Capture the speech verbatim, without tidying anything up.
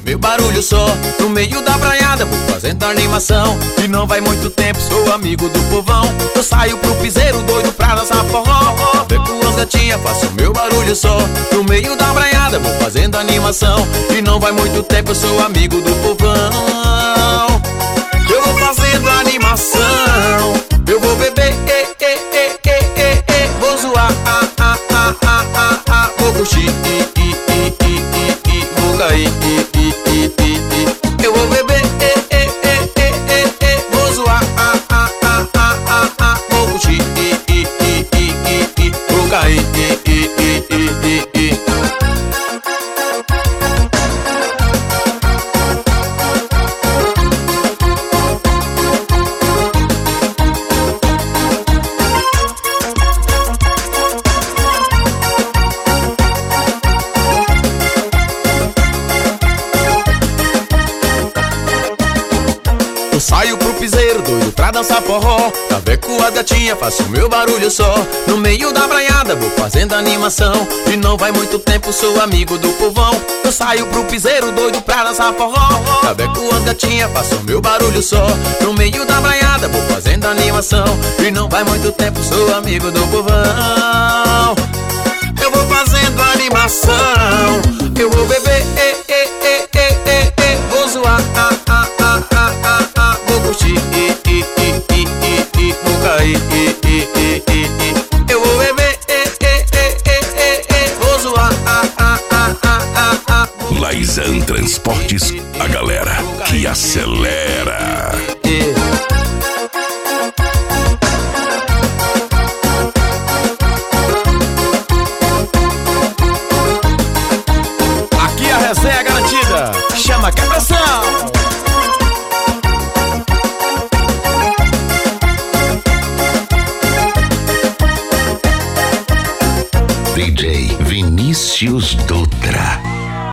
meu barulho só. No meio da braiada vou fazendo animação. E não vai muito tempo, sou amigo do povão. Eu saio pro piseiro doido pra dançar forró. Vê com as gatinhas, faço meu barulho só. No meio da braiada vou fazendo animação. E não vai muito tempo, eu sou amigo do povão. Eu vou fazendo animação. Eu vou beber, eh, eh, eh, eh, eh, eh. Vou zoar, ah, ah, ah, ah, ah, ah. Vou curtir, i, i, i, i, i, i. Vou cair, i, i, i, i, i. Eu vou beber, eh, eh, eh, eh, eh, eh. Vou zoar, ah, ah, ah, ah, ah, ah. Vou curtir, i, i, i, i, i, i. Vou cair, i, i, i, i, i, i. Saio pro piseiro, doido pra dançar forró. Caveco a gatinha, faço meu barulho só. No meio da braiada vou fazendo animação. E não vai muito tempo, sou amigo do povão. Eu saio pro piseiro, doido pra dançar forró. Caveco a gatinha, faço meu barulho só. No meio da braiada vou fazendo animação. E não vai muito tempo, sou amigo do povão. Eu vou fazendo animação. Eu vou beber, eh, eh,